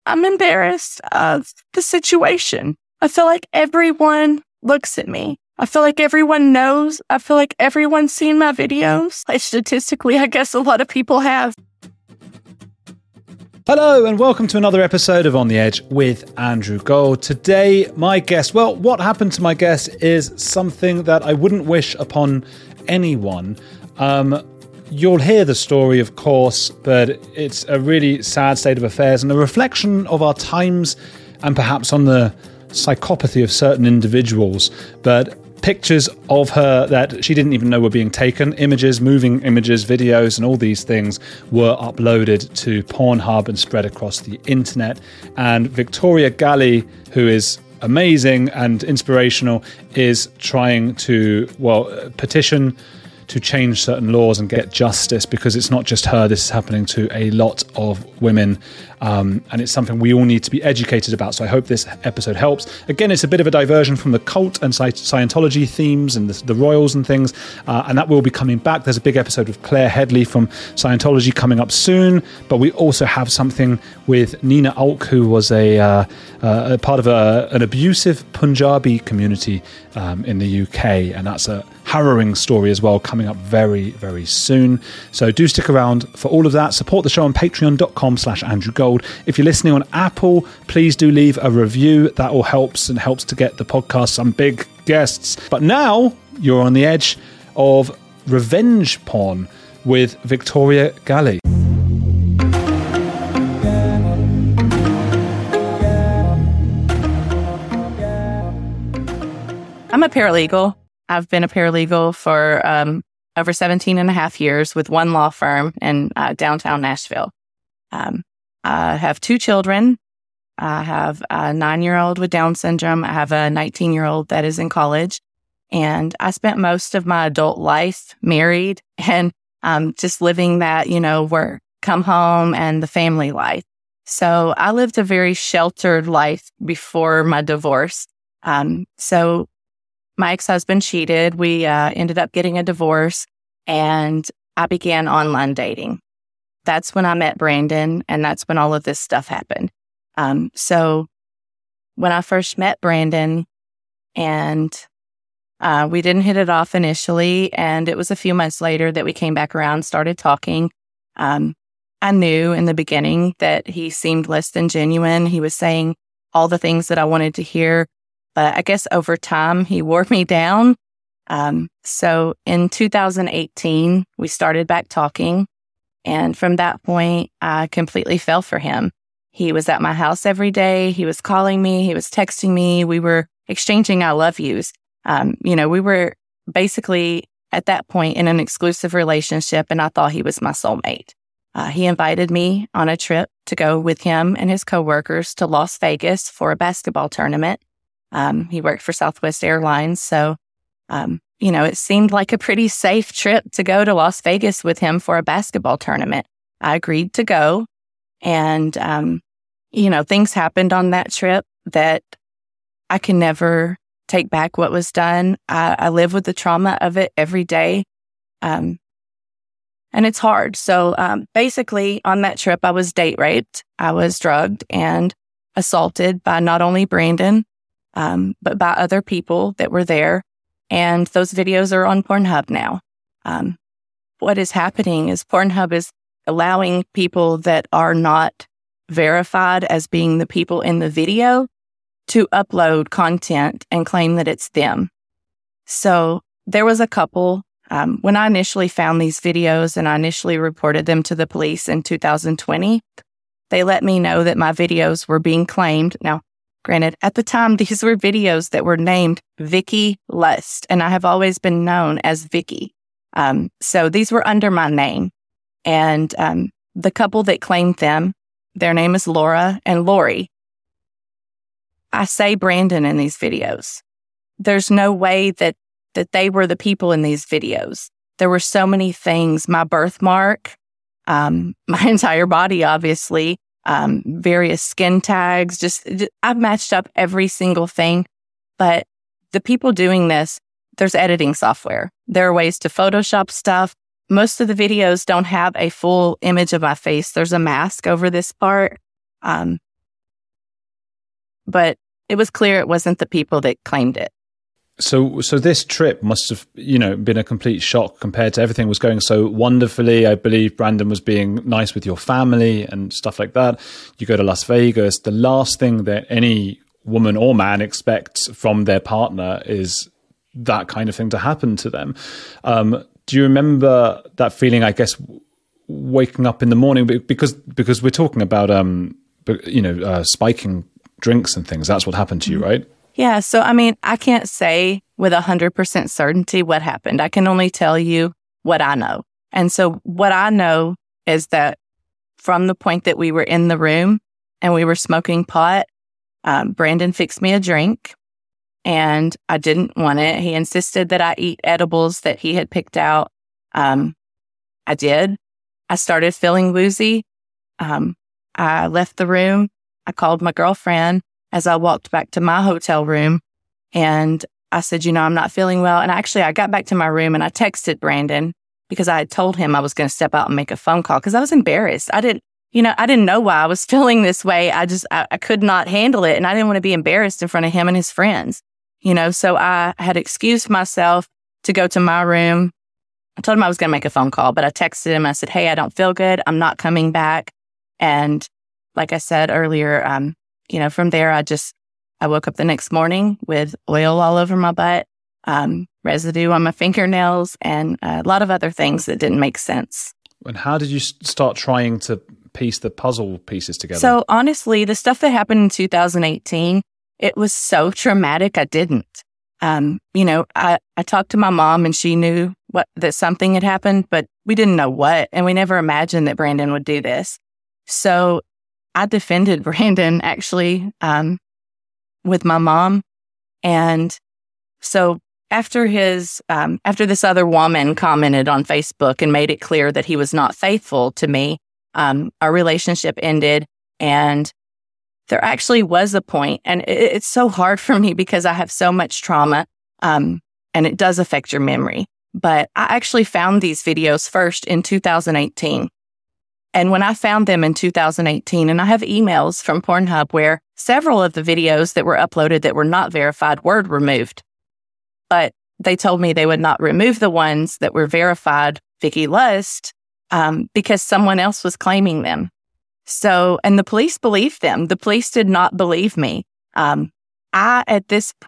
I'm embarrassed of the situation. I feel like everyone looks at me. I feel like everyone knows. I feel like everyone's seen my videos. Like statistically, I guess a lot of people have. Hello and welcome to another episode of On the Edge with Andrew Gold. Today, my guest, well, what happened to my guest is something that I wouldn't wish upon anyone. You'll hear the story, of course, but it's a really sad state of affairs and a reflection of our times and perhaps on the psychopathy of certain individuals. But pictures of her that she didn't even know were being taken, images, moving images, videos, and all these things were uploaded to Pornhub and spread across the internet. And Victoria Galli, who is amazing and inspirational, is trying to, petition to change certain laws and get justice, because it's not just her. This is happening to a lot of women, and it's something we all need to be educated about. So I hope this episode helps. Again, it's a bit of a diversion from the cult and Scientology themes and the royals and things, and that will be coming back. There's a big episode with Claire Headley from Scientology coming up soon, but we also have something with Nina Alk, who was a part of an abusive Punjabi community in the UK, and that's a harrowing story as well, coming up very, very soon. So do stick around for all of that. Support the show on patreon.com/Andrew Gold. If you're listening on Apple, please do leave a review. That all helps to get the podcast some big guests. But now you're on the edge of revenge porn with Victoria Galli. I'm a paralegal. I've been a paralegal for over 17 and a half years with one law firm in downtown Nashville. I have two children. I have a 9-year-old with Down syndrome. I have a 19-year-old that is in college. And I spent most of my adult life married and just living that, work, come home, and the family life. So I lived a very sheltered life before my divorce. So my ex-husband cheated. We ended up getting a divorce, and I began online dating. That's when I met Brandon, and that's when all of this stuff happened. So when I first met Brandon, and we didn't hit it off initially, and it was a few months later that we came back around, started talking. I knew in the beginning that he seemed less than genuine. He was saying all the things that I wanted to hear. But I guess over time, he wore me down. So in 2018, we started back talking. And from that point, I completely fell for him. He was at my house every day. He was calling me. He was texting me. We were exchanging I love yous. We were basically at that point in an exclusive relationship, and I thought he was my soulmate. He invited me on a trip to go with him and his coworkers to Las Vegas for a basketball tournament. He worked for Southwest Airlines. So, it seemed like a pretty safe trip to go to Las Vegas with him for a basketball tournament. I agreed to go. And, things happened on that trip that I can never take back what was done. I live with the trauma of it every day. And it's hard. So, basically on that trip, I was date raped. I was drugged and assaulted by not only Brandon, but by other people that were there. And those videos are on Pornhub now. What is happening is Pornhub is allowing people that are not verified as being the people in the video to upload content and claim that it's them. So there was a couple, when I initially found these videos and I initially reported them to the police in 2020, they let me know that my videos were being claimed. Now, granted, at the time, these were videos that were named Vicky Lust, and I have always been known as Vicky. So these were under my name. And the couple that claimed them, their name is Laura and Lori. I say Brandon in these videos. There's no way that they were the people in these videos. There were so many things, my birthmark, my entire body, obviously, various skin tags, I've matched up every single thing. But the people doing this, there's editing software. There are ways to Photoshop stuff. Most of the videos don't have a full image of my face. There's a mask over this part. but it was clear it wasn't the people that claimed it. So this trip must have, been a complete shock compared to everything was going so wonderfully. I believe Brandon was being nice with your family and stuff like that. You go to Las Vegas. The last thing that any woman or man expects from their partner is that kind of thing to happen to them. Do you remember that feeling, I guess, waking up in the morning? Because we're talking about, spiking drinks and things. That's what happened to you, right? Yeah. So, I can't say with 100% certainty what happened. I can only tell you what I know. And so what I know is that from the point that we were in the room and we were smoking pot, Brandon fixed me a drink and I didn't want it. He insisted that I eat edibles that he had picked out. I did. I started feeling woozy. I left the room. I called my girlfriend as I walked back to my hotel room and I said, I'm not feeling well. And actually I got back to my room and I texted Brandon because I had told him I was going to step out and make a phone call because I was embarrassed. I didn't know why I was feeling this way. I could not handle it and I didn't want to be embarrassed in front of him and his friends, so I had excused myself to go to my room. I told him I was going to make a phone call, but I texted him. I said, hey, I don't feel good. I'm not coming back. And like I said earlier, from there, I woke up the next morning with oil all over my butt, residue on my fingernails, and a lot of other things that didn't make sense. And how did you start trying to piece the puzzle pieces together? So honestly, the stuff that happened in 2018, it was so traumatic, I didn't. I talked to my mom and she knew that something had happened, but we didn't know what, and we never imagined that Brandon would do this. So I defended Brandon actually with my mom. And so after this other woman commented on Facebook and made it clear that he was not faithful to me, our relationship ended. And there actually was a point, and it's so hard for me because I have so much trauma, and it does affect your memory. But I actually found these videos first in 2018. And when I found them in 2018, and I have emails from Pornhub where several of the videos that were uploaded that were not verified were removed. But they told me they would not remove the ones that were verified, Vicky Lust, because someone else was claiming them. So, and the police believed them. The police did not believe me. So I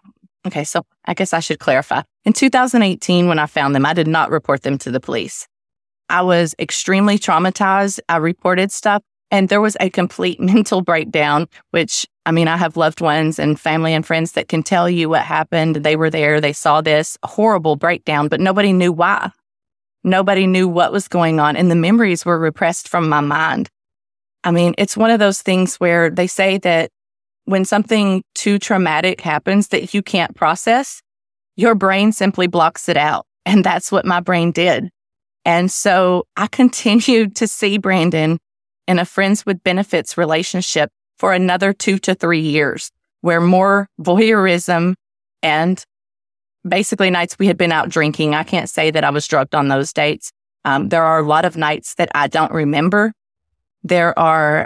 guess I should clarify. In 2018, when I found them, I did not report them to the police. I was extremely traumatized. I reported stuff and there was a complete mental breakdown, which, I have loved ones and family and friends that can tell you what happened. They were there. They saw this horrible breakdown, but nobody knew why. Nobody knew what was going on. And the memories were repressed from my mind. It's one of those things where they say that when something too traumatic happens that you can't process, your brain simply blocks it out. And that's what my brain did. And so I continued to see Brandon in a friends with benefits relationship for another 2 to 3 years, where more voyeurism and basically nights we had been out drinking. I can't say that I was drugged on those dates. There are a lot of nights that I don't remember. There are,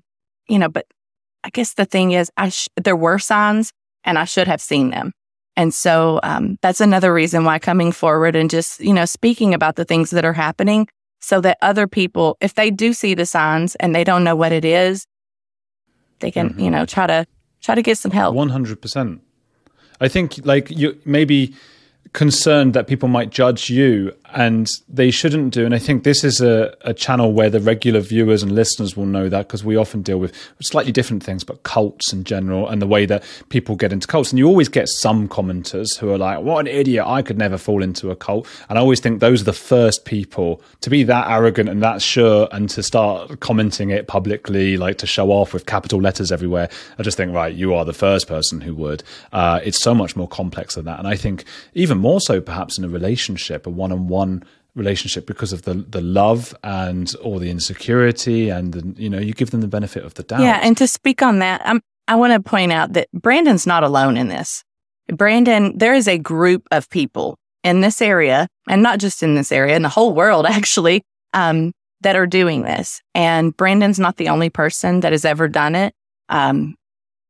but I guess the thing is there were signs and I should have seen them. And so that's another reason why coming forward and just, speaking about the things that are happening so that other people, if they do see the signs and they don't know what it is, they can, try to get some help. 100%. I think you maybe concerned that people might judge you, and they shouldn't do. And I think this is a channel where the regular viewers and listeners will know that, because we often deal with slightly different things, but cults in general and the way that people get into cults. And you always get some commenters who are like, what an idiot, I could never fall into a cult. And I always think those are the first people to be that arrogant and that sure and to start commenting it publicly, like to show off with capital letters everywhere. I just think, right, you are the first person who would. It's so much more complex than that. And I think even more so perhaps in a relationship, a one-on-one relationship, because of the love and all the insecurity, and you give them the benefit of the doubt. Yeah, and to speak on that, I want to point out that Brandon's not alone in this. There is a group of people in this area, and not just in this area, in the whole world actually, that are doing this. And Brandon's not the only person that has ever done it.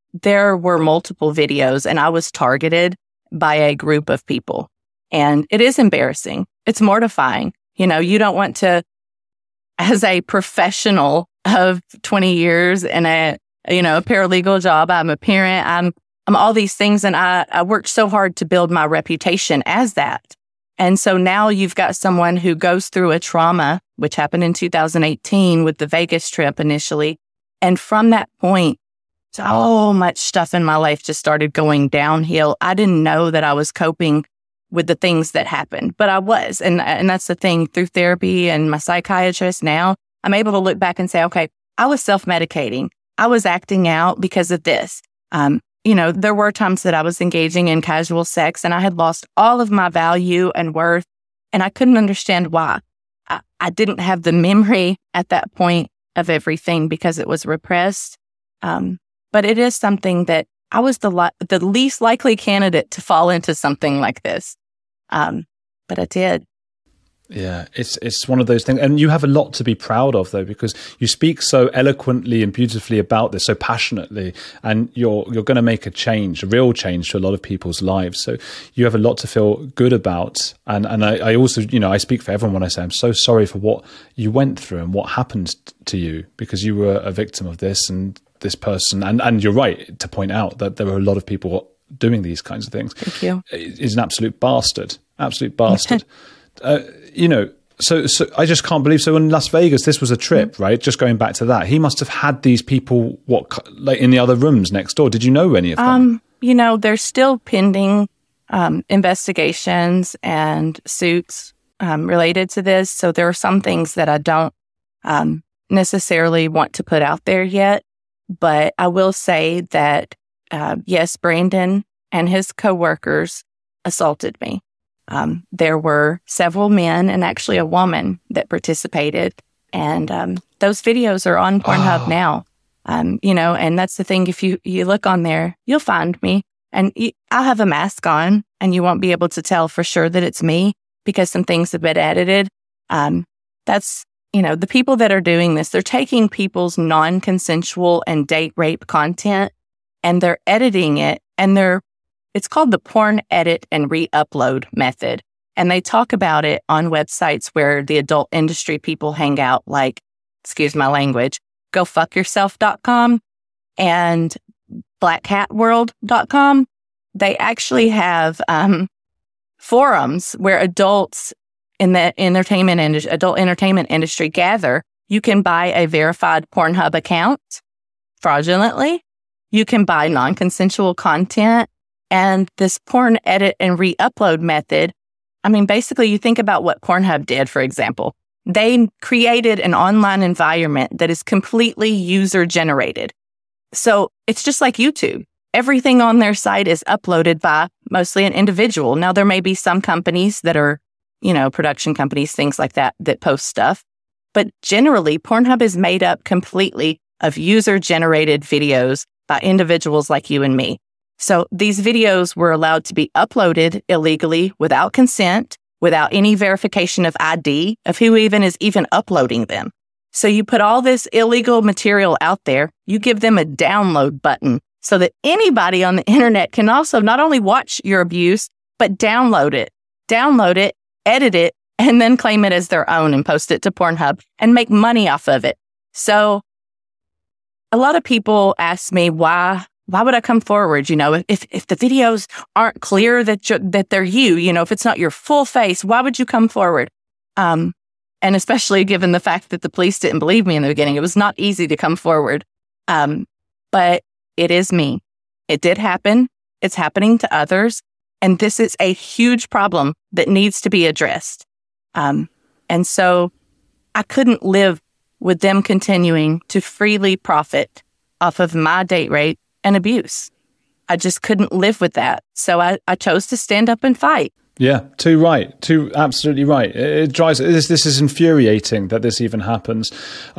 there were multiple videos and I was targeted by a group of people. And it is embarrassing. It's mortifying. You know, you don't want to, as a professional of 20 years in a paralegal job, I'm a parent, I'm all these things. And I worked so hard to build my reputation as that. And so now you've got someone who goes through a trauma, which happened in 2018 with the Vegas trip initially. And from that point, so much stuff in my life just started going downhill. I didn't know that I was coping with the things that happened, but I was. And that's the thing, through therapy and my psychiatrist now, I'm able to look back and say, okay, I was self-medicating. I was acting out because of this. There were times that I was engaging in casual sex and I had lost all of my value and worth, and I couldn't understand why. I didn't have the memory at that point of everything because it was repressed. But it is something that I was the least likely candidate to fall into something like this. But I did. Yeah, it's one of those things. And you have a lot to be proud of, though, because you speak so eloquently and beautifully about this, so passionately, and you're going to make a real change to a lot of people's lives. So you have a lot to feel good about. And I also, I speak for everyone when I say I'm so sorry for what you went through and what happened to you, because you were a victim of this and this person. And you're right to point out that there are a lot of people doing these kinds of things. Thank you. Is an absolute bastard. So I just can't believe. So in Las Vegas, this was a trip, right? Just going back to that, he must have had these people, in the other rooms next door. Did you know any of them? There's still pending investigations and suits related to this. So there are some things that I don't necessarily want to put out there yet. But I will say that, yes, Brandon and his coworkers assaulted me. There were several men and actually a woman that participated. And those videos are on Pornhub now. And that's the thing. If you look on there, you'll find me. And I'll have a mask on and you won't be able to tell for sure that it's me because some things have been edited. That's, the people that are doing this, they're taking people's non-consensual and date rape content and they're editing it, and it's called the porn edit and re-upload method. And they talk about it on websites where the adult industry people hang out, like, excuse my language, gofuckyourself.com and blackhatworld.com. They actually have forums where adults in the adult entertainment industry gather. You can buy a verified Pornhub account fraudulently. You can buy non-consensual content. And this porn edit and re-upload method, basically you think about what Pornhub did, for example. They created an online environment that is completely user-generated. So it's just like YouTube. Everything on their site is uploaded by mostly an individual. Now, there may be some companies that are, production companies, things like that post stuff. But generally, Pornhub is made up completely of user-generated videos by individuals like you and me. So these videos were allowed to be uploaded illegally without consent, without any verification of ID of who is even uploading them. So you put all this illegal material out there, you give them a download button so that anybody on the internet can also not only watch your abuse, but download it, edit it, and then claim it as their own and post it to Pornhub and make money off of it. So a lot of people ask me, why would I come forward? If the videos aren't clear that they're you, if it's not your full face, why would you come forward? And especially given the fact that the police didn't believe me in the beginning, it was not easy to come forward. But it is me. It did happen. It's happening to others. And this is a huge problem that needs to be addressed. And so I couldn't live with them continuing to freely profit off of my date rape and abuse. I just couldn't live with that. So I chose to stand up and fight. Yeah, too absolutely right. It drives, this is infuriating that this even happens.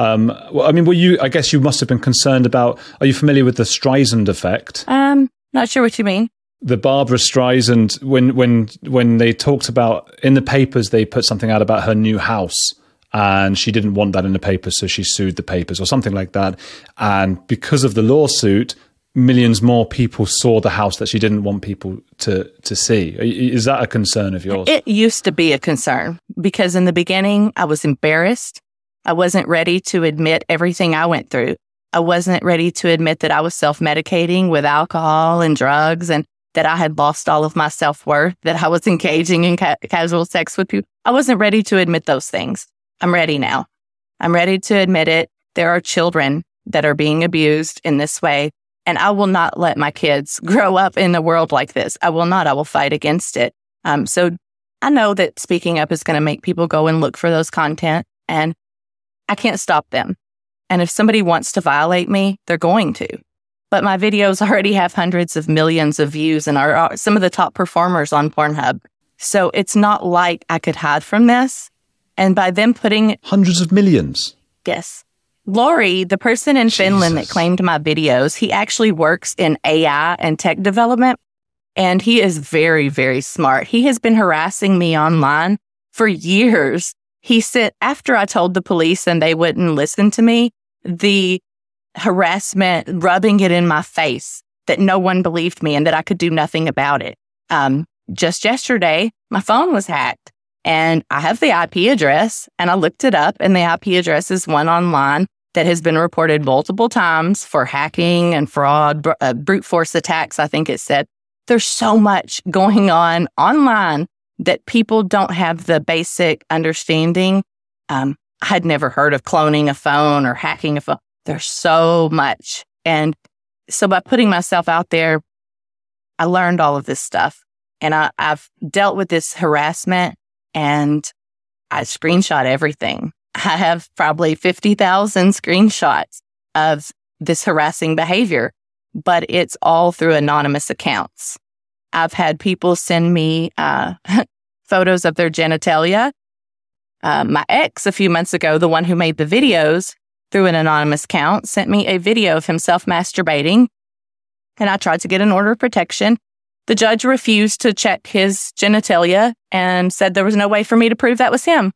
I guess you must have been concerned about, are you familiar with the Streisand effect? Not sure what you mean. The Barbara Streisand, when they talked about, in the papers, they put something out about her new house. And she didn't want that in the papers, so she sued the papers or something like that. And because of the lawsuit, millions more people saw the house that she didn't want people to see. Is that a concern of yours? It used to be a concern because in the beginning, I was embarrassed. I wasn't ready to admit everything I went through. I wasn't ready to admit that I was self-medicating with alcohol and drugs and that I had lost all of my self-worth, that I was engaging in casual sex with people. I wasn't ready to admit those things. I'm ready now. I'm ready to admit it. There are children that are being abused in this way. And I will not let my kids grow up in a world like this. I will not. I will fight against it. So I know that speaking up is going to make people go and look for those content, and I can't stop them. And if somebody wants to violate me, they're going to. But my videos already have hundreds of millions of views and are some of the top performers on Pornhub. So it's not like I could hide from this. And by them putting... Hundreds of millions? Yes. Lori, the person in Finland that claimed my videos, he actually works in AI and tech development, and he is very, very smart. He has been harassing me online for years. He said, after I told the police and they wouldn't listen to me, the harassment, rubbing it in my face that no one believed me and that I could do nothing about it. Just yesterday, my phone was hacked, and I have the IP address, and I looked it up, and the IP address is one online that has been reported multiple times for hacking and fraud, brute force attacks, I think it said. There's so much going on online that people don't have the basic understanding. I had never heard of cloning a phone or hacking a phone. There's so much. And so by putting myself out there, I learned all of this stuff. And I've dealt with this harassment, and I screenshot everything. I have probably 50,000 screenshots of this harassing behavior, but it's all through anonymous accounts. I've had people send me photos of their genitalia. My ex, a few months ago, the one who made the videos through an anonymous account, sent me a video of himself masturbating, and I tried to get an order of protection. The judge refused to check his genitalia and said there was no way for me to prove that was him.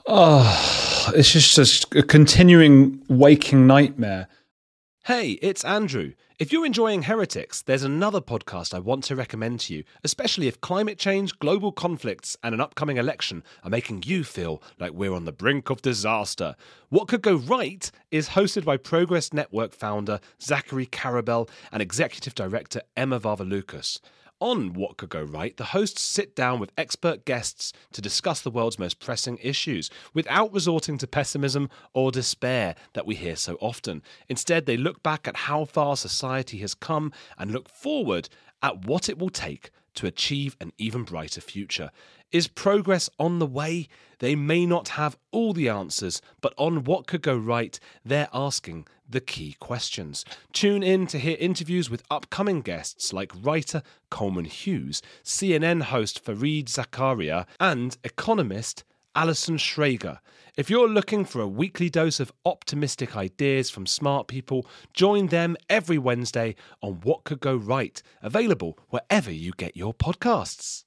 Oh, it's just a continuing waking nightmare. Hey, it's Andrew. If you're enjoying Heretics, there's another podcast I want to recommend to you, especially if climate change, global conflicts, and an upcoming election are making you feel like we're on the brink of disaster. What Could Go Right is hosted by Progress Network founder Zachary Karabell and executive director Emma Varvaloucas. On What Could Go Right, the hosts sit down with expert guests to discuss the world's most pressing issues without resorting to pessimism or despair that we hear so often. Instead, they look back at how far society has come and look forward at what it will take to achieve an even brighter future. Is progress on the way? They may not have all the answers, but on What Could Go Right, they're asking the key questions. Tune in to hear interviews with upcoming guests like writer Coleman Hughes, CNN host Fareed Zakaria, and economist Alison Schrager. If you're looking for a weekly dose of optimistic ideas from smart people, join them every Wednesday on What Could Go Right, available wherever you get your podcasts.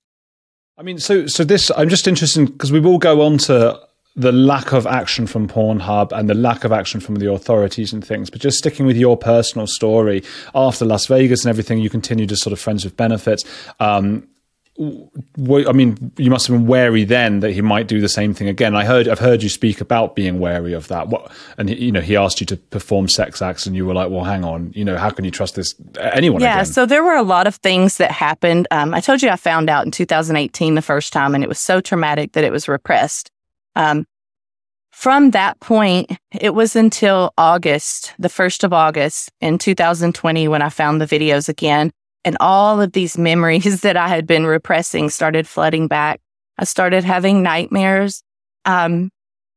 I mean, so this, I'm just interested because we will go on to the lack of action from Pornhub and the lack of action from the authorities and things, but just sticking with your personal story, after Las Vegas and everything, you continued as sort of friends with benefits. I mean, you must have been wary then that he might do the same thing again. I've heard you speak about being wary of that. And he asked you to perform sex acts, and you were like, "Well, hang on, how can you trust this anyone?" Yeah, again? So there were a lot of things that happened. I told you I found out in 2018 the first time, and it was so traumatic that it was repressed. From that point, it was until August, the 1st of August in 2020, when I found the videos again. And all of these memories that I had been repressing started flooding back. I started having nightmares. I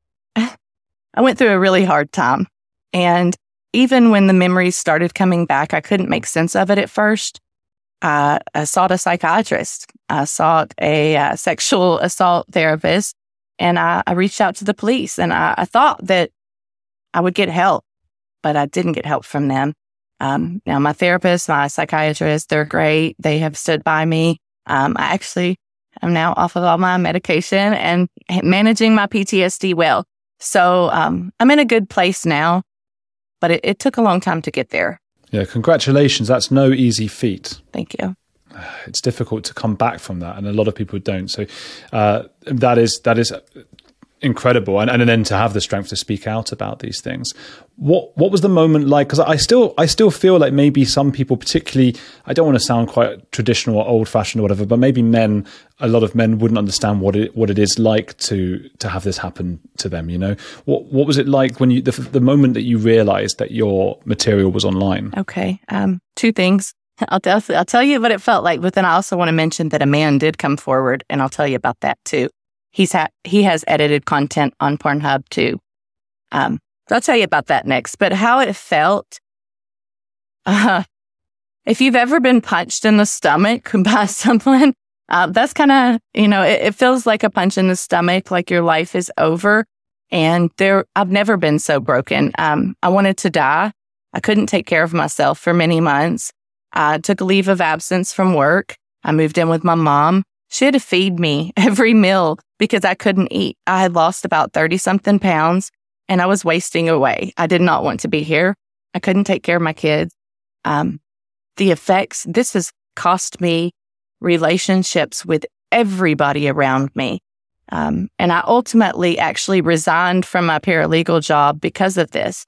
went through a really hard time. And even when the memories started coming back, I couldn't make sense of it at first. I sought a psychiatrist. I sought a sexual assault therapist. And I reached out to the police. And I thought that I would get help, but I didn't get help from them. Now, my therapist, my psychiatrist, they're great. They have stood by me. I actually am now off of all my medication and managing my PTSD well. So I'm in a good place now, but it took a long time to get there. Yeah, congratulations. That's no easy feat. Thank you. It's difficult to come back from that, and a lot of people don't. So that is incredible, and then to have the strength to speak out about these things. What was the moment like? Because I still feel like maybe some people, particularly, I don't want to sound quite traditional or old fashioned or whatever, but maybe a lot of men wouldn't understand what it is like to have this happen to them. You know, what was it like when the moment that you realized that your material was online? Okay, two things. I'll tell you what it felt like, but then I also want to mention that a man did come forward, and I'll tell you about that too. He has edited content on Pornhub too. So I'll tell you about that next. But how it felt, if you've ever been punched in the stomach by someone, that's kind of, it feels like a punch in the stomach, like your life is over. And I've never been so broken. I wanted to die. I couldn't take care of myself for many months. I took a leave of absence from work. I moved in with my mom. She had to feed me every meal because I couldn't eat. I had lost about 30-something pounds and I was wasting away. I did not want to be here. I couldn't take care of my kids. The effects, this has cost me relationships with everybody around me. And I ultimately actually resigned from my paralegal job because of this.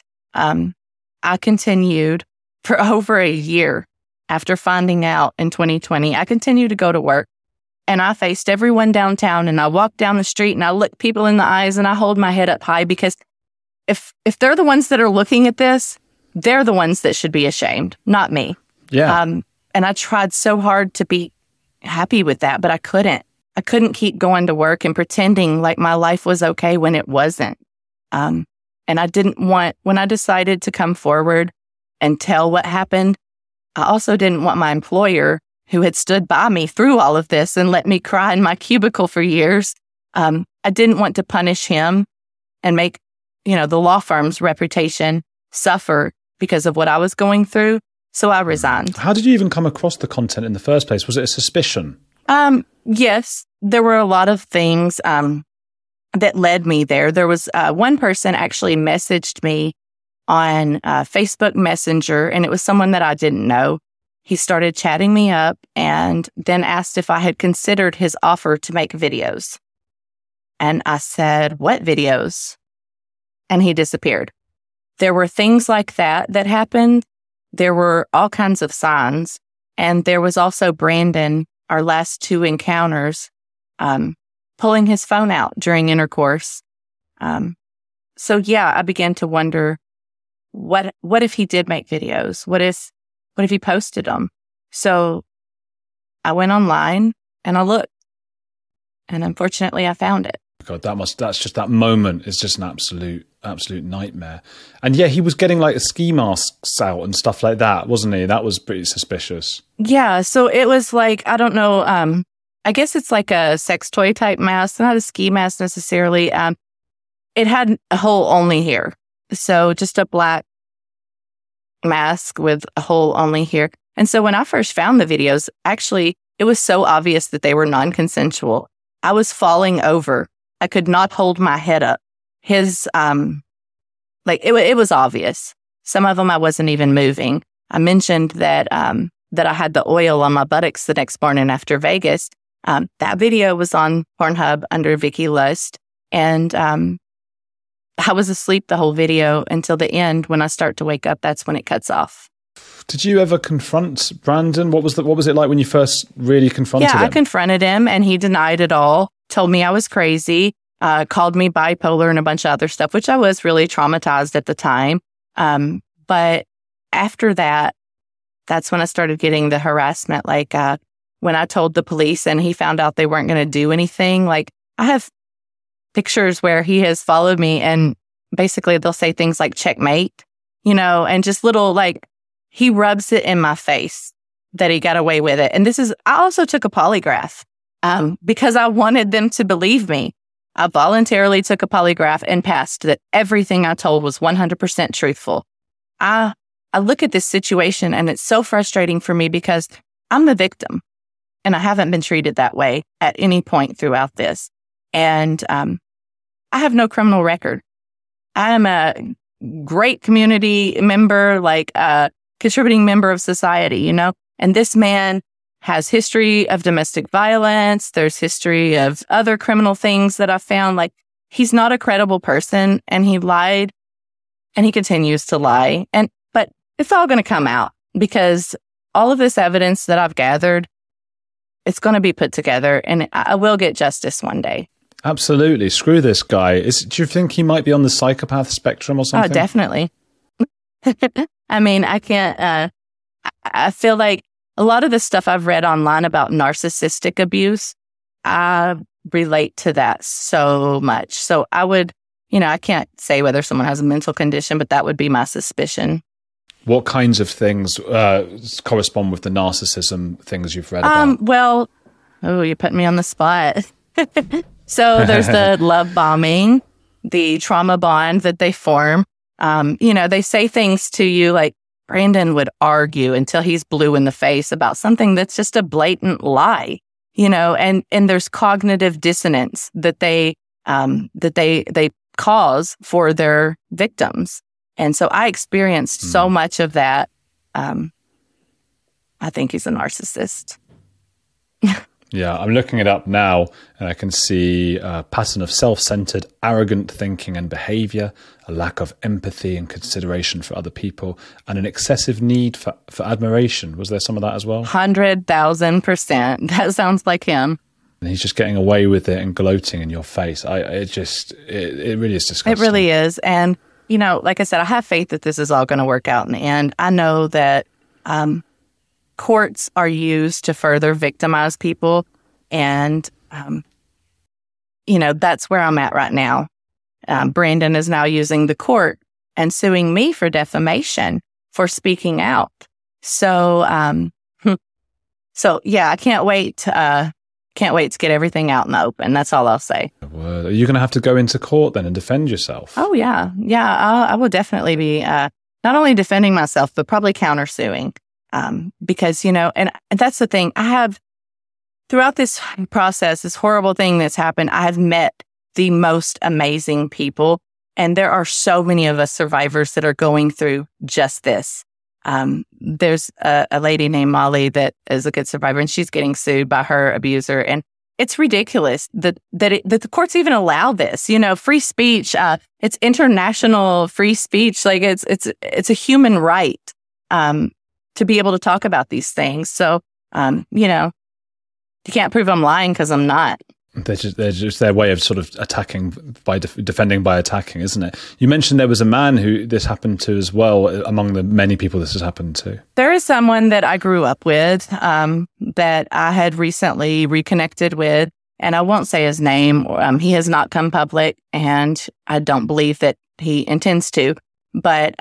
I continued for over a year after finding out in 2020. I continued to go to work. And I faced everyone downtown, and I walked down the street and I looked people in the eyes and I hold my head up high, because if they're the ones that are looking at this, they're the ones that should be ashamed, not me. Yeah. And I tried so hard to be happy with that, but I couldn't. I couldn't keep going to work and pretending like my life was okay when it wasn't. And I didn't want, when I decided to come forward and tell what happened, I also didn't want my employer, who had stood by me through all of this and let me cry in my cubicle for years. I didn't want to punish him and make, the law firm's reputation suffer because of what I was going through. So I resigned. How did you even come across the content in the first place? Was it a suspicion? Yes, there were a lot of things that led me there. There was one person actually messaged me on Facebook Messenger, and it was someone that I didn't know. He started chatting me up and then asked if I had considered his offer to make videos. And I said, "What videos?" And he disappeared. There were things like that happened. There were all kinds of signs. And there was also Brandon, our last two encounters, pulling his phone out during intercourse. So yeah, I began to wonder, what if he did make videos? What if he posted them? So I went online and I looked, and unfortunately I found it. God, that's just, that moment is just an absolute nightmare. And yeah, he was getting like ski masks out and stuff like that, wasn't he? That was pretty suspicious. Yeah. So it was like, I don't know. I guess it's like a sex toy type mask, not a ski mask necessarily. It had a hole only here. So just a black mask with a hole only here. And so when I first found the videos, actually, it was so obvious that they were non-consensual. I was falling over. I could not hold my head up. His, it was obvious. Some of them I wasn't even moving. I mentioned that I had the oil on my buttocks the next morning after Vegas. That video was on Pornhub under Vicky Lust. And I was asleep the whole video until the end. When I start to wake up, that's when it cuts off. Did you ever confront Brandon? What was it like when you first really confronted him? Yeah, I confronted him and he denied it all, told me I was crazy, called me bipolar and a bunch of other stuff, which I was really traumatized at the time. But after that, that's when I started getting the harassment. Like when I told the police and he found out they weren't going to do anything, like I have pictures where he has followed me and basically they'll say things like checkmate, and just little he rubs it in my face that he got away with it. And I also took a polygraph because I wanted them to believe me. I voluntarily took a polygraph and passed that everything I told was 100% truthful. I look at this situation and it's so frustrating for me because I'm the victim and I haven't been treated that way at any point throughout this. And I have no criminal record. I am a great community member. contributing member of society, you know? And this man has history of domestic violence. There's history of other criminal things that I've found. Like, he's not a credible person, and he lied, and he continues to lie. But it's all going to come out because all of this evidence that I've gathered, it's going to be put together, and I will get justice one day. Absolutely. Screw this guy. Do you think he might be on the psychopath spectrum or something? Oh, definitely. I mean, I can't, I feel like a lot of the stuff I've read online about narcissistic abuse, I relate to that so much. So I would, I can't say whether someone has a mental condition, but that would be my suspicion. What kinds of things correspond with the narcissism things you've read about? Well, you're putting me on the spot. So there's the love bombing, the trauma bond that they form. They say things to you like Brandon would argue until he's blue in the face about something that's just a blatant lie, and there's cognitive dissonance that they cause for their victims. And so I experienced so much of that. I think he's a narcissist. Yeah, I'm looking it up now, and I can see a pattern of self-centered, arrogant thinking and behavior, a lack of empathy and consideration for other people, and an excessive need for admiration. Was there some of that as well? 100,000%. That sounds like him. And he's just getting away with it and gloating in your face. It really is disgusting. It really is. And, like I said, I have faith that this is all going to work out in the end. I know that courts are used to further victimize people. And, that's where I'm at right now. Brandon is now using the court and suing me for defamation for speaking out. So, yeah, I can't wait to get everything out in the open. That's all I'll say. Well, are you going to have to go into court then and defend yourself? Oh, yeah. Yeah, I will definitely be not only defending myself, but probably countersuing. Because, and that's the thing. I have, throughout this process, this horrible thing that's happened, I have met the most amazing people. And there are so many of us survivors that are going through just this. There's a lady named Molly that is a good survivor, and she's getting sued by her abuser. And it's ridiculous that the courts even allow this, free speech. It's international free speech. Like it's a human right. To be able to talk about these things. So, you can't prove I'm lying because I'm not. They're just their way of sort of attacking by defending by attacking, isn't it? You mentioned there was a man who this happened to as well, among the many people this has happened to. There is someone that I grew up with that I had recently reconnected with, and I won't say his name. He has not come public, and I don't believe that he intends to. But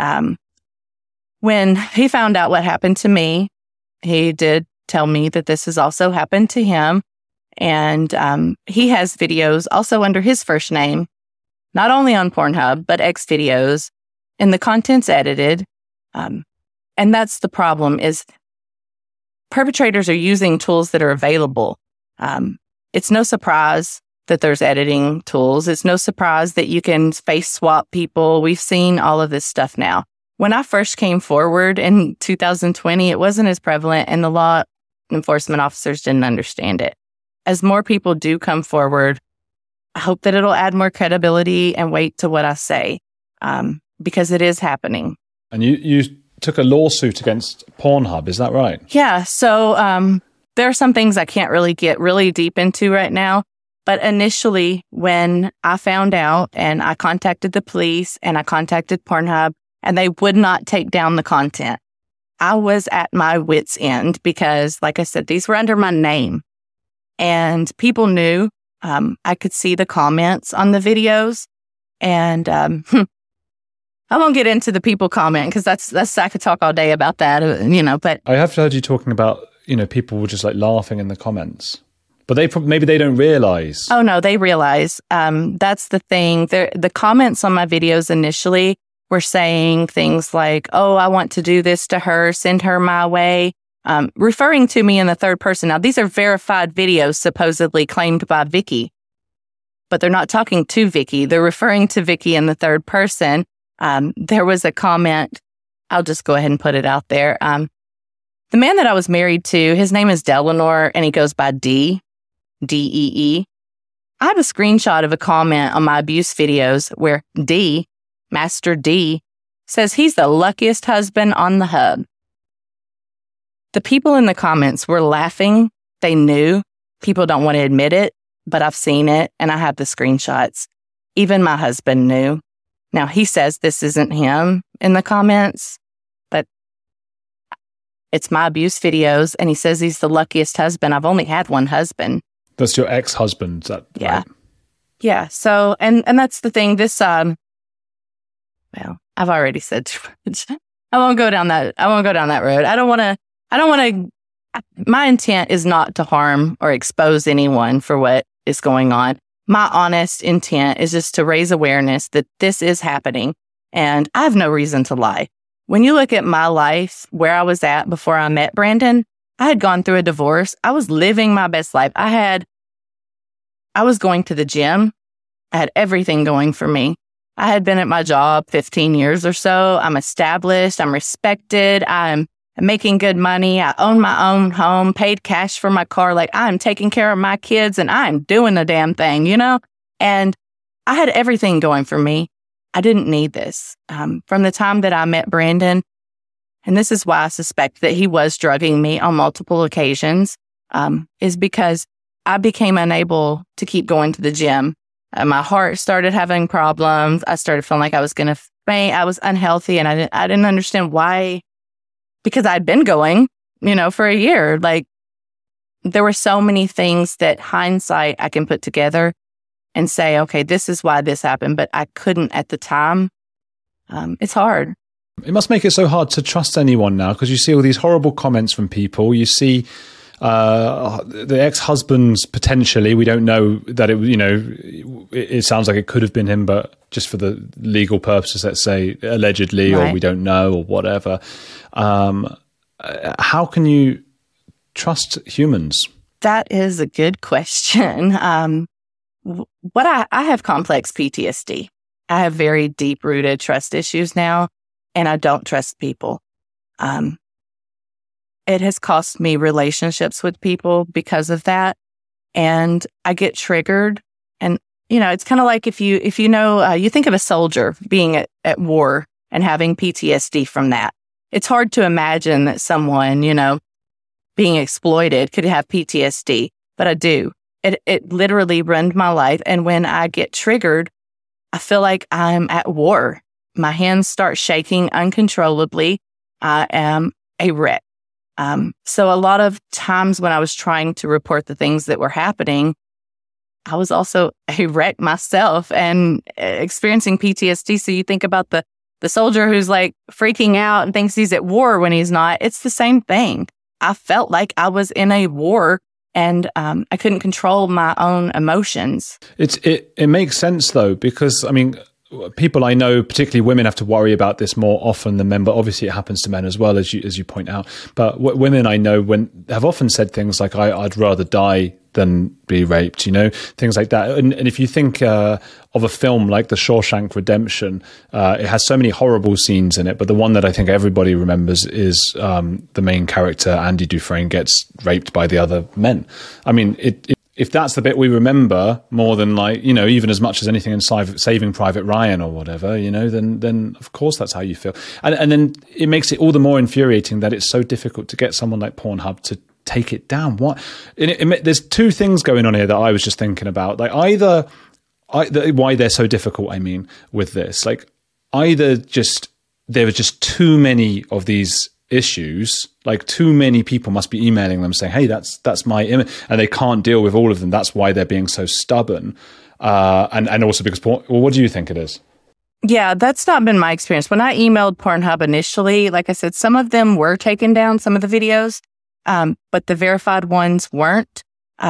when he found out what happened to me, he did tell me that this has also happened to him. And he has videos also under his first name, not only on Pornhub, but X videos, and the content's edited. And that's the problem, is perpetrators are using tools that are available. It's no surprise that there's editing tools. It's no surprise that you can face swap people. We've seen all of this stuff now. When I first came forward in 2020, it wasn't as prevalent, and the law enforcement officers didn't understand it. As more people do come forward, I hope that it'll add more credibility and weight to what I say, because it is happening. And you took a lawsuit against Pornhub, is that right? Yeah. So there are some things I can't really get really deep into right now. But initially, when I found out and I contacted the police and I contacted Pornhub, and they would not take down the content, I was at my wit's end because, like I said, these were under my name. And people knew. I could see the comments on the videos. And I won't get into the people comment because that's I could talk all day about that, but I have heard you talking about, people were just like laughing in the comments. But maybe they don't realize. Oh, no, they realize. That's the thing. The comments on my videos initially were saying things like, oh, I want to do this to her, send her my way, referring to me in the third person. Now, these are verified videos supposedly claimed by Vicky, but they're not talking to Vicky. They're referring to Vicky in the third person. There was a comment I'll just go ahead and put it out there. The man that I was married to, his name is Delanor, and he goes by D, D-E-E. I have a screenshot of a comment on my abuse videos where D, Master D, says he's the luckiest husband on the hub. The people in the comments were laughing. They knew. People don't want to admit it, but I've seen it, and I have the screenshots. Even my husband knew. Now, he says this isn't him in the comments, but it's my abuse videos, and he says he's the luckiest husband. I've only had one husband. That's your ex-husband, is that yeah. right? Yeah. So, and that's the thing. This, well, I've already said too much. I won't go down that road. I don't want to, my intent is not to harm or expose anyone for what is going on. My honest intent is just to raise awareness that this is happening, and I have no reason to lie. When you look at my life, where I was at before I met Brandon, I had gone through a divorce. I was living my best life. I was going to the gym. I had everything going for me. I had been at my job 15 years or so. I'm established. I'm respected. I'm making good money. I own my own home, paid cash for my car. Like, I'm taking care of my kids and I'm doing the damn thing, you know? And I had everything going for me. I didn't need this. From the time that I met Brandon, and this is why I suspect that he was drugging me on multiple occasions, is because I became unable to keep going to the gym. My heart started having problems. I started feeling like I was going to faint. I was unhealthy, and I didn't understand why, because I'd been going, for a year. Like, there were so many things that hindsight I can put together and say, okay, this is why this happened, but I couldn't at the time. It's hard. It must make it so hard to trust anyone now, because you see all these horrible comments from people. You see the ex-husbands potentially. We don't know that it sounds like it could have been him, but just for the legal purposes, let's say allegedly, right, or we don't know, or whatever. How can you trust humans? That is a good question. I have complex PTSD. I have very deep-rooted trust issues now, and I don't trust people. It has cost me relationships with people because of that, and I get triggered. And it's kind of like if you think of a soldier being at war and having PTSD from that. It's hard to imagine that someone being exploited could have PTSD, but I do. It literally ruined my life, and when I get triggered, I feel like I'm at war. My hands start shaking uncontrollably. I am a wreck. So a lot of times when I was trying to report the things that were happening, I was also a wreck myself and experiencing PTSD. So you think about the soldier who's like freaking out and thinks he's at war when he's not. It's the same thing. I felt like I was in a war, and I couldn't control my own emotions. It makes sense though, because people I know, particularly women, have to worry about this more often than men, but obviously it happens to men as well, as you point out. But women I know have often said things like, I'd rather die than be raped, things like that. And if you think of a film like The Shawshank Redemption, it has so many horrible scenes in it, but the one that I think everybody remembers is the main character, Andy Dufresne, gets raped by the other men. If that's the bit we remember more than even as much as anything in Saving Private Ryan or whatever, then of course that's how you feel. And then it makes it all the more infuriating that it's so difficult to get someone like Pornhub to take it down. There's two things going on here that I was just thinking about. Like why they're so difficult, with this. Like either there are just too many of these issues, like too many people must be emailing them saying, hey, that's my image, and they can't deal with all of them. That's why they're being so stubborn. And also because, what do you think it is? Yeah, that's not been my experience. When I emailed Pornhub initially, like I said, some of them were taken down, some of the videos, but the verified ones weren't.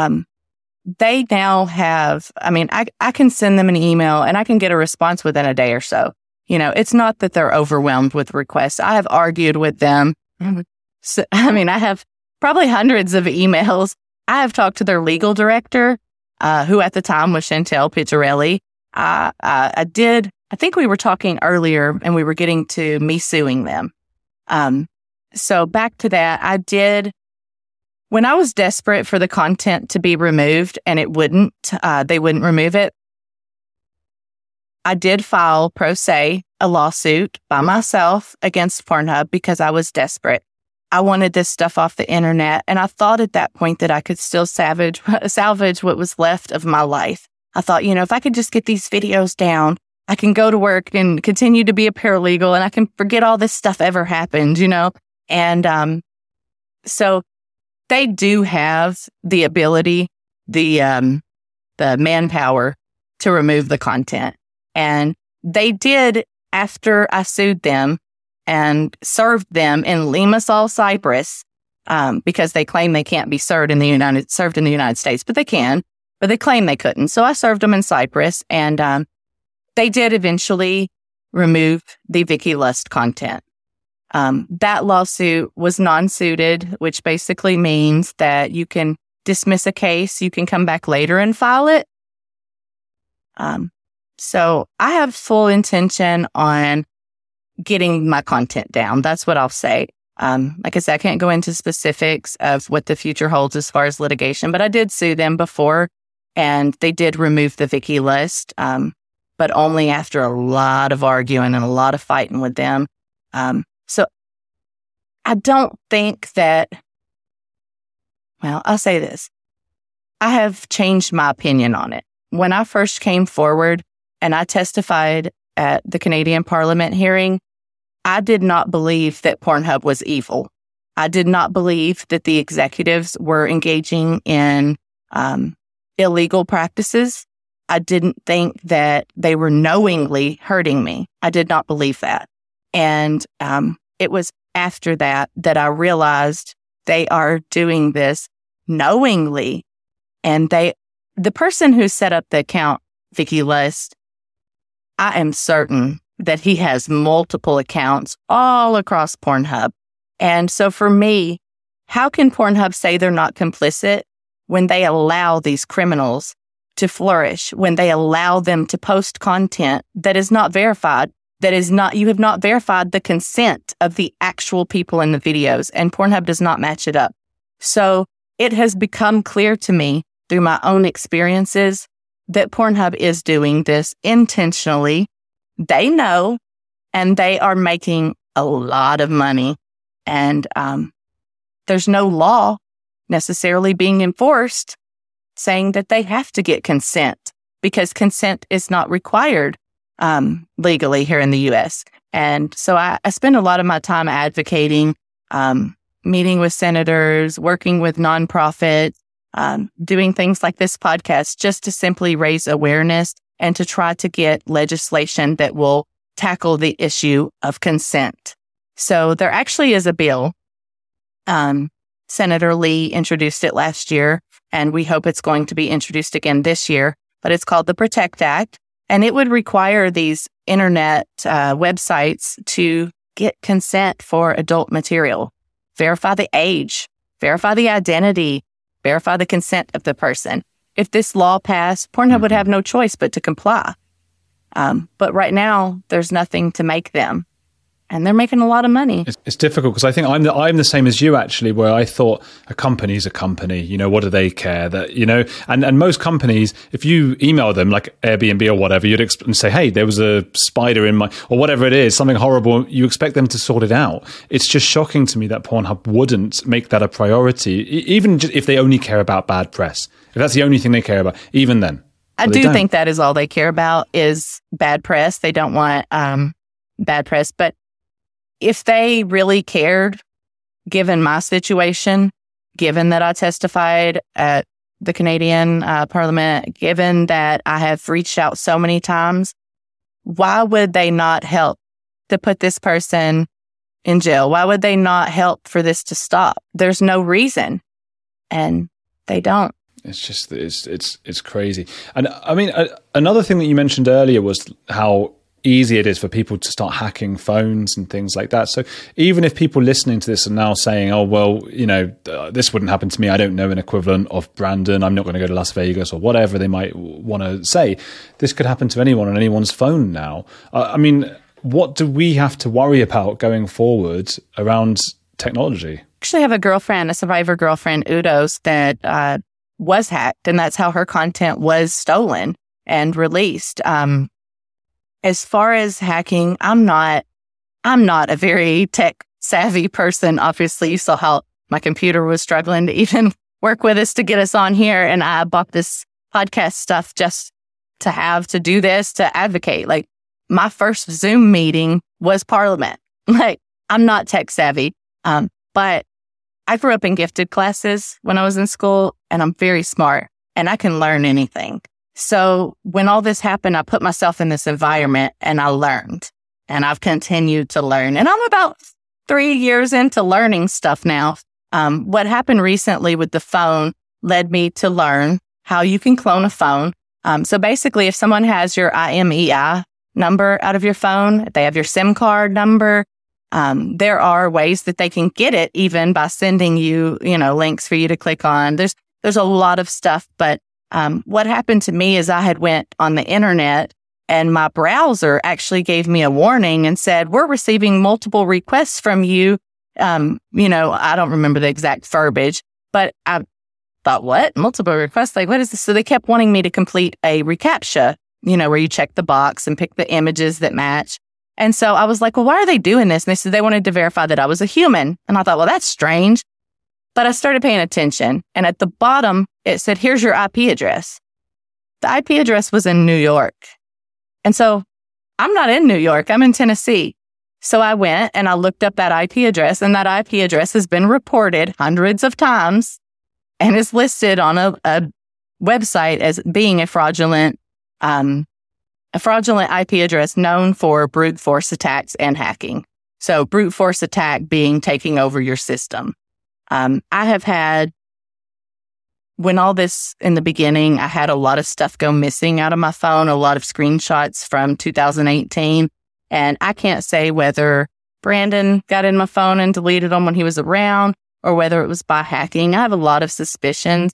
They now have, I can send them an email and I can get a response within a day or so. It's not that they're overwhelmed with requests. I have argued with them. So, I have probably hundreds of emails. I have talked to their legal director, who at the time was Chantel Picciarelli. I think we were talking earlier and we were getting to me suing them. So back to that, when I was desperate for the content to be removed and they wouldn't remove it, I did file pro se a lawsuit by myself against Pornhub because I was desperate. I wanted this stuff off the internet, and I thought at that point that I could still salvage what was left of my life. I thought, if I could just get these videos down, I can go to work and continue to be a paralegal, and I can forget all this stuff ever happened, And so they do have the ability, the manpower to remove the content. And they did after I sued them and served them in Limassol, Cyprus, because they claim they can't be served in the United States, but they can, but they claim they couldn't. So I served them in Cyprus, and they did eventually remove the Vicky Lust content. That lawsuit was non-suited, which basically means that you can dismiss a case, you can come back later and file it. So I have full intention on getting my content down. That's what I'll say. Like I said, I can't go into specifics of what the future holds as far as litigation, but I did sue them before, and they did remove the Vicky List, but only after a lot of arguing and a lot of fighting with them. So I don't think that, I'll say this. I have changed my opinion on it. When I first came forward and I testified at the Canadian Parliament hearing, I did not believe that Pornhub was evil. I did not believe that the executives were engaging in illegal practices. I didn't think that they were knowingly hurting me. I did not believe that. And it was after that I realized they are doing this knowingly. And the person who set up the account, Vicky Lust, I am certain that he has multiple accounts all across Pornhub. And so for me, how can Pornhub say they're not complicit when they allow these criminals to flourish, when they allow them to post content that is not verified, you have not verified the consent of the actual people in the videos, and Pornhub does not match it up. So it has become clear to me through my own experiences that Pornhub is doing this intentionally. They know, and they are making a lot of money. And there's no law necessarily being enforced saying that they have to get consent, because consent is not required legally here in the U.S. And so I spend a lot of my time advocating, meeting with senators, working with nonprofits, doing things like this podcast just to simply raise awareness and to try to get legislation that will tackle the issue of consent. So there actually is a bill. Senator Lee introduced it last year, and we hope it's going to be introduced again this year, but it's called the PROTECT Act, and it would require these internet websites to get consent for adult material, verify the age, verify the identity, verify the consent of the person. If this law passed, Pornhub would have no choice but to comply. But right now, there's nothing to make them. And they're making a lot of money. It's difficult because I think I'm the same as you, actually, where I thought a company's a company. What do they care? That, and most companies, if you email them, like Airbnb or whatever, you'd say, hey, there was a spider in my, or whatever it is, something horrible. You expect them to sort it out. It's just shocking to me that Pornhub wouldn't make that a priority, even if they only care about bad press. If that's the only thing they care about, even then. I do think that is all they care about is bad press. They don't want bad press. But if they really cared, given my situation, given that I testified at the Canadian Parliament, given that I have reached out so many times, why would they not help to put this person in jail? Why would they not help for this to stop? There's no reason. And they don't. It's just, it's crazy. And I mean, another thing that you mentioned earlier was how easy it is for people to start hacking phones and things like that. So even if people listening to this are now saying, oh, well, this wouldn't happen to me. I don't know an equivalent of Brandon. I'm not going to go to Las Vegas, or whatever they might want to say. This could happen to anyone on anyone's phone now. I mean, what do we have to worry about going forward around technology? Actually, I have a girlfriend, a survivor girlfriend, Udos, that was hacked, and that's how her content was stolen and released. As far as hacking, I'm not a very tech savvy person. Obviously, you saw how my computer was struggling to even work with us to get us on here, and I bought this podcast stuff just to do this, to advocate. Like, my first Zoom meeting was Parliament. Like, I'm not tech savvy, but I grew up in gifted classes when I was in school, and I'm very smart, and I can learn anything. So when all this happened, I put myself in this environment, and I learned, and I've continued to learn. And I'm about 3 years into learning stuff now. What happened recently with the phone led me to learn how you can clone a phone. So basically, if someone has your IMEI number out of your phone, if they have your SIM card number, there are ways that they can get it even by sending you, links for you to click on. There's a lot of stuff, but what happened to me is I had went on the internet and my browser actually gave me a warning and said, we're receiving multiple requests from you. I don't remember the exact verbiage, but I thought, what? Multiple requests? Like, what is this? So they kept wanting me to complete a reCAPTCHA, where you check the box and pick the images that match. And so I was like, well, why are they doing this? And they said they wanted to verify that I was a human. And I thought, well, that's strange. But I started paying attention. And at the bottom, it said, here's your IP address. The IP address was in New York. And so I'm not in New York. I'm in Tennessee. So I went and I looked up that IP address, and that IP address has been reported hundreds of times and is listed on a website as being a fraudulent IP address known for brute force attacks and hacking. So brute force attack being taking over your system. I have had, when all this in the beginning, I had a lot of stuff go missing out of my phone, a lot of screenshots from 2018. And I can't say whether Brandon got in my phone and deleted them when he was around or whether it was by hacking. I have a lot of suspicions.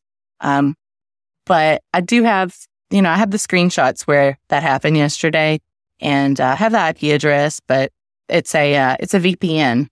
But I do have, I have the screenshots where that happened yesterday, and I have the IP address, but it's a VPN.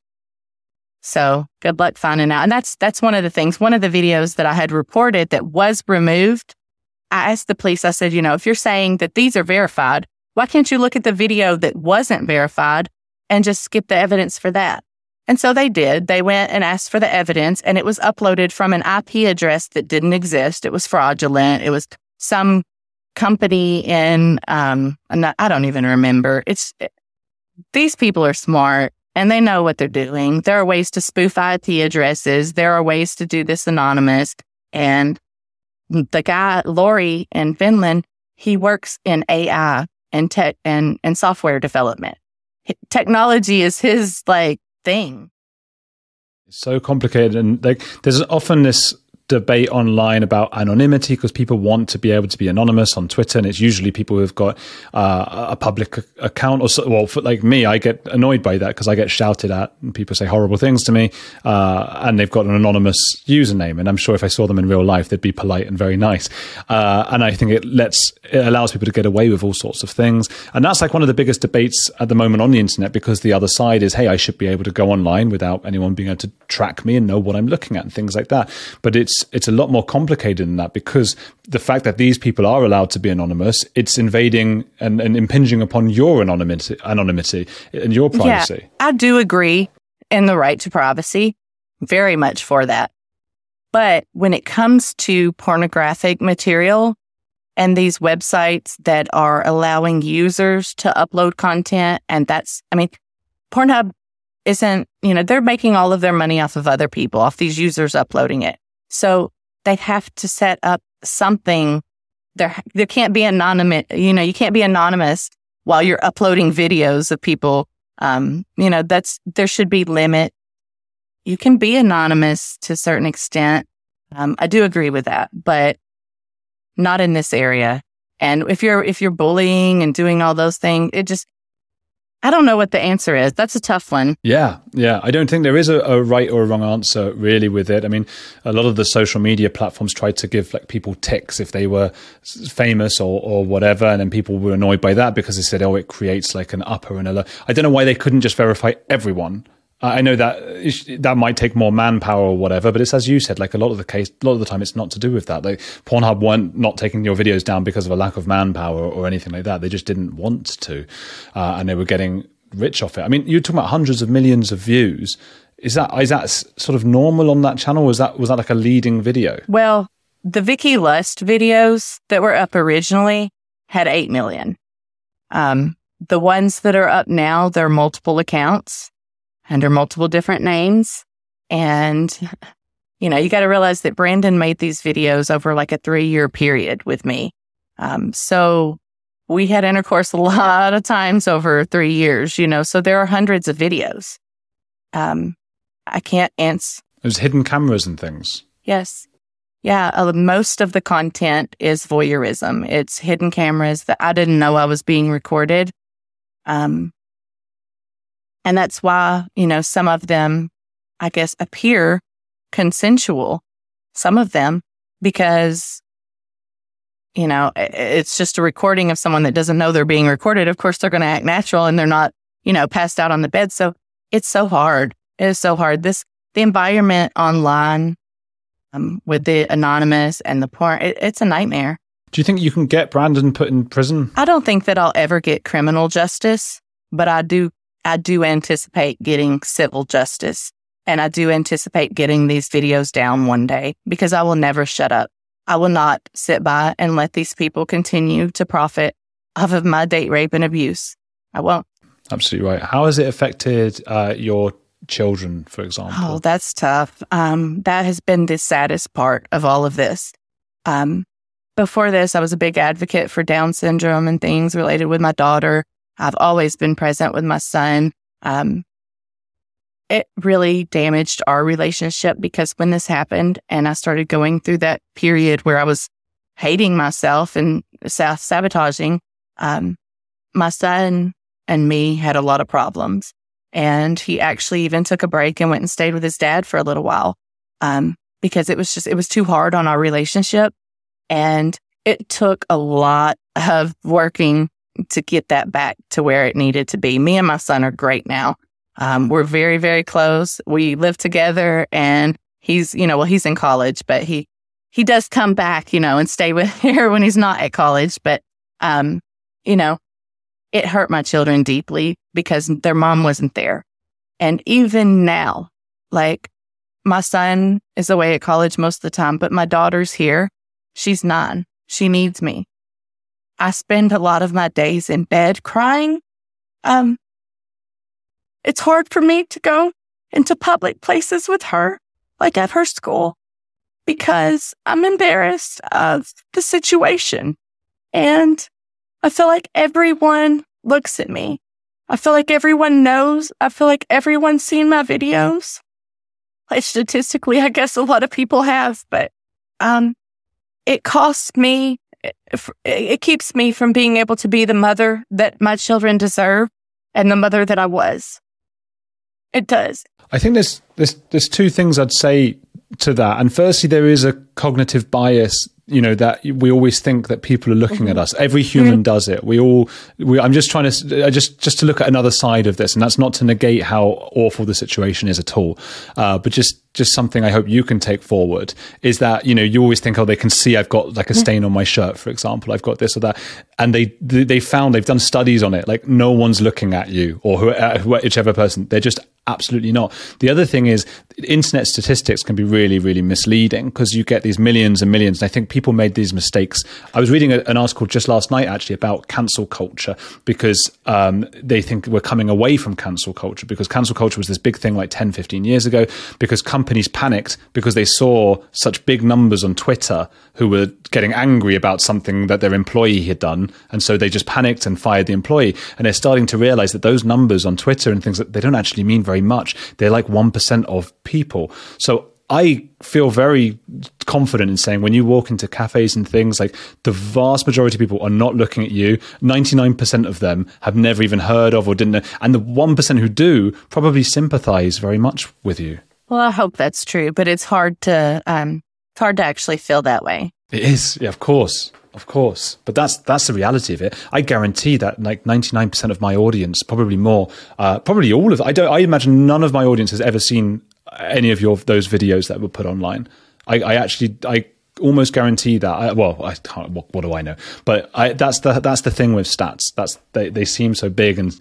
So good luck finding out. And that's one of the things. One of the videos that I had reported that was removed, I asked the police, I said, if you're saying that these are verified, why can't you look at the video that wasn't verified and just skip the evidence for that? And so they did. They went and asked for the evidence, and it was uploaded from an IP address that didn't exist. It was fraudulent. It was some company in, I don't even remember. These people are smart and they know what they're doing. There are ways to spoof IP addresses. There are ways to do this anonymous. And the guy, Laurie in Finland, he works in AI and tech and software development. Technology is his thing. It's so complicated, and there's often this debate online about anonymity because people want to be able to be anonymous on Twitter, and it's usually people who've got a public account. Like me, I get annoyed by that because I get shouted at and people say horrible things to me, and they've got an anonymous username. And I'm sure if I saw them in real life, they'd be polite and very nice. And I think it allows people to get away with all sorts of things. And that's one of the biggest debates at the moment on the internet, because the other side is, hey, I should be able to go online without anyone being able to track me and know what I'm looking at and things like that. But it's a lot more complicated than that, because the fact that these people are allowed to be anonymous, it's invading and impinging upon your anonymity and your privacy. Yeah, I do agree in the right to privacy, very much for that. But when it comes to pornographic material and these websites that are allowing users to upload content, and Pornhub isn't, they're making all of their money off of other people, off these users uploading it. So they have to set up something. There can't be anonymous. You can't be anonymous while you're uploading videos of people. There should be limit. You can be anonymous to a certain extent. I do agree with that, but not in this area. And if you're bullying and doing all those things, I don't know what the answer is. That's a tough one. Yeah. I don't think there is a right or a wrong answer really with it. I mean, a lot of the social media platforms tried to give like people ticks if they were famous or whatever, and then people were annoyed by that because they said, oh, it creates like an upper and a lower. I don't know why they couldn't just verify everyone. I know that might take more manpower or whatever, but it's as you said, like a lot of the time it's not to do with that. Like Pornhub weren't not taking your videos down because of a lack of manpower or anything like that. They just didn't want to, and they were getting rich off it. I mean, you're talking about hundreds of millions of views. Is that sort of normal on that channel? Was that like a leading video? Well, the Vicky Lust videos that were up originally had 8 million. The ones that are up now, they're multiple accounts under multiple different names. And, you got to realize that Brandon made these videos over like a 3-year period with me. So we had intercourse a lot of times over 3 years, so there are hundreds of videos. I can't answer. There's hidden cameras and things. Yes. Yeah. Most of the content is voyeurism. It's hidden cameras that I didn't know I was being recorded. And that's why, some of them, I guess, appear consensual. Some of them, because, it's just a recording of someone that doesn't know they're being recorded. Of course, they're going to act natural and they're not, passed out on the bed. So it's so hard. It is so hard. The environment online with the anonymous and the porn, it's a nightmare. Do you think you can get Brandon put in prison? I don't think that I'll ever get criminal justice, but I do anticipate getting civil justice. And I do anticipate getting these videos down one day because I will never shut up. I will not sit by and let these people continue to profit off of my date rape and abuse. I won't. Absolutely right. How has it affected your children, for example? Oh, that's tough. That has been the saddest part of all of this. Before this, I was a big advocate for Down syndrome and things related with my daughter. I've always been present with my son. It really damaged our relationship because when this happened and I started going through that period where I was hating myself and self-sabotaging, my son and me had a lot of problems. And he actually even took a break and went and stayed with his dad for a little while because it was too hard on our relationship. And it took a lot of working to get that back to where it needed to be. Me and my son are great now. We're very, very close. We live together and he's in college, but he does come back, and stay with her when he's not at college. But, it hurt my children deeply because their mom wasn't there. And even now, like my son is away at college most of the time, but my daughter's here. She's 9. She needs me. I spend a lot of my days in bed crying. It's hard for me to go into public places with her, like at her school, because I'm embarrassed of the situation. And I feel like everyone looks at me. I feel like everyone knows. I feel like everyone's seen my videos. Like statistically, I guess a lot of people have, but it costs me. It keeps me from being able to be the mother that my children deserve and the mother that I was. It does. I think there's two things I'd say to that. And firstly, there is a cognitive bias, that we always think that people are looking at us. Every human does it. I'm just trying to, just to look at another side of this. And that's not to negate how awful the situation is at all. But just something I hope you can take forward is that, you always think, oh, they can see I've got like a stain on my shirt, for example. I've got this or that. And they've done studies on it. Like no one's looking at you or whichever person. They're just absolutely not. The other thing is internet statistics can be really, really misleading because you get these millions and millions. And I think people made these mistakes. I was reading an article just last night actually about cancel culture because they think we're coming away from cancel culture because cancel culture was this big thing like 10, 15 years ago because companies panicked because they saw such big numbers on Twitter who were getting angry about something that their employee had done. And so they just panicked and fired the employee. And they're starting to realize that those numbers on Twitter and things that they don't actually mean very much. They're like 1% of people. So I feel very confident in saying when you walk into cafes and things, like the vast majority of people are not looking at you. 99% of them have never even heard of or didn't know. And the 1% who do probably sympathize very much with you. Well, I hope that's true, but it's hard to actually feel that way. It is. Yeah, of course. Of course. But that's the reality of it. I guarantee that like 99% of my audience, probably more, probably all of it. I imagine none of my audience has ever seen any of those videos that were put online. I almost guarantee that. I can't. What do I know? But that's the thing with stats. They seem so big and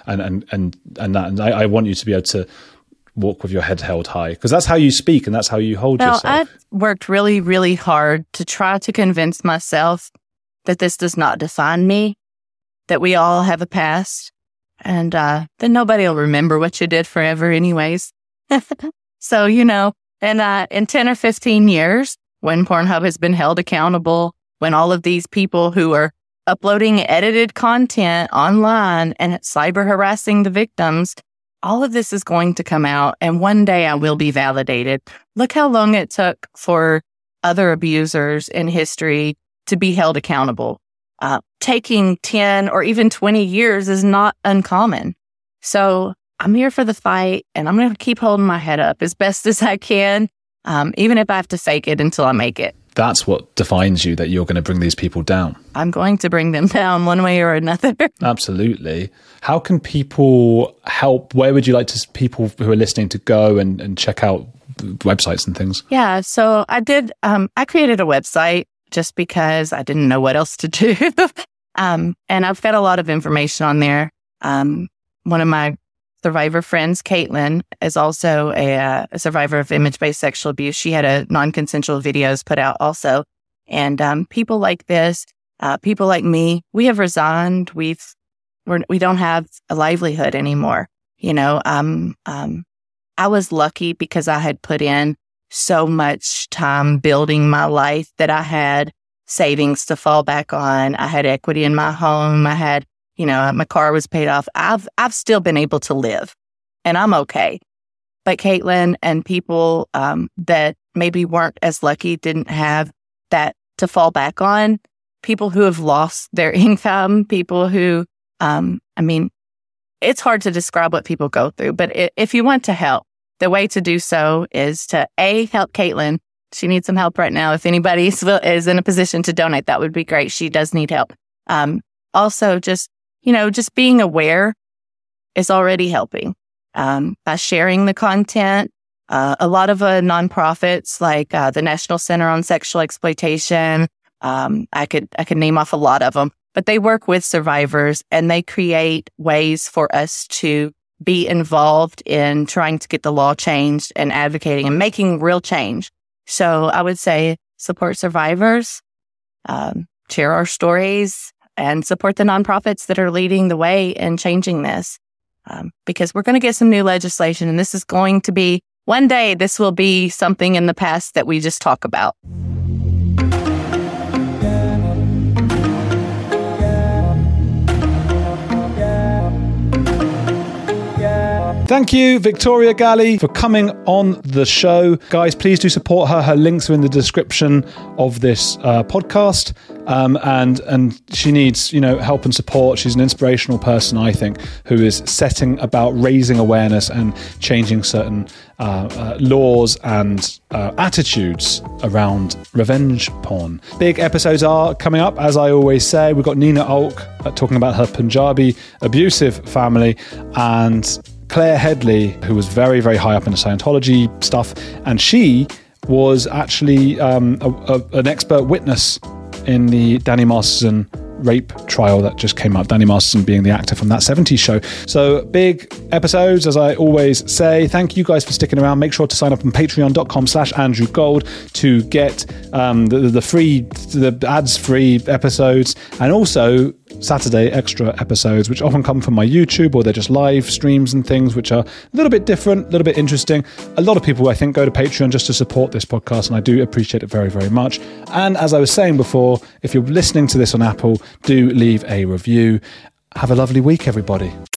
I want you to be able to walk with your head held high, because that's how you speak and that's how you hold yourself. I've worked really, really hard to try to convince myself that this does not define me, that we all have a past, and that nobody will remember what you did forever anyways. So, in 10 or 15 years, when Pornhub has been held accountable, when all of these people who are uploading edited content online and cyber harassing the victims, all of this is going to come out, and one day I will be validated. Look how long it took for other abusers in history to be held accountable. Taking 10 or even 20 years is not uncommon. So I'm here for the fight, and I'm going to keep holding my head up as best as I can, even if I have to fake it until I make it. That's what defines you, that you're going to bring these people down. I'm going to bring them down one way or another. Absolutely. How can people help? Where would you like people who are listening to go and check out websites and things? Yeah, so I did. I created a website just because I didn't know what else to do. And I've got a lot of information on there. One of my survivor friends, Caitlin, is also a survivor of image-based sexual abuse. She had a non-consensual videos put out also. And people like this, people like me, we have resigned. We don't have a livelihood anymore. I was lucky because I had put in so much time building my life that I had savings to fall back on. I had equity in my home. I had, my car was paid off. I've still been able to live, and I'm okay. But Caitlin and people that maybe weren't as lucky, didn't have that to fall back on, people who have lost their income, people who, it's hard to describe what people go through. But if you want to help, the way to do so is to help Caitlin. She needs some help right now. If anybody is in a position to donate, that would be great. She does need help. Also, just being aware is already helping. By sharing the content, a lot of nonprofits like the National Center on Sexual Exploitation, I could name off a lot of them, but they work with survivors and they create ways for us to be involved in trying to get the law changed and advocating and making real change. So I would say support survivors, share our stories, and support the nonprofits that are leading the way in changing this. Because we're going to get some new legislation, and this is going to be, one day, this will be something in the past that we just talk about. Thank you, Victoria Galley, for coming on the show. Guys, please do support her. Her links are in the description of this podcast. And she needs, help and support. She's an inspirational person, I think, who is setting about raising awareness and changing certain laws and attitudes around revenge porn. Big episodes are coming up, as I always say. We've got Nina Alk talking about her Punjabi abusive family, and Claire Headley, who was very, very high up in the Scientology stuff, and she was actually an expert witness in the Danny Masterson rape trial that just came up, Danny Masterson being the actor from That 70s Show. So big episodes, as I always say. Thank you guys for sticking around. Make sure to sign up on patreon.com/Andrew Gold to get the ads-free episodes, and also Saturday extra episodes, which often come from my YouTube, or they're just live streams and things, which are a little bit different, a little bit interesting. A lot of people, I think, go to Patreon just to support this podcast, and I do appreciate it very, very much. And as I was saying before, if you're listening to this on Apple, do leave a review. Have a lovely week, everybody.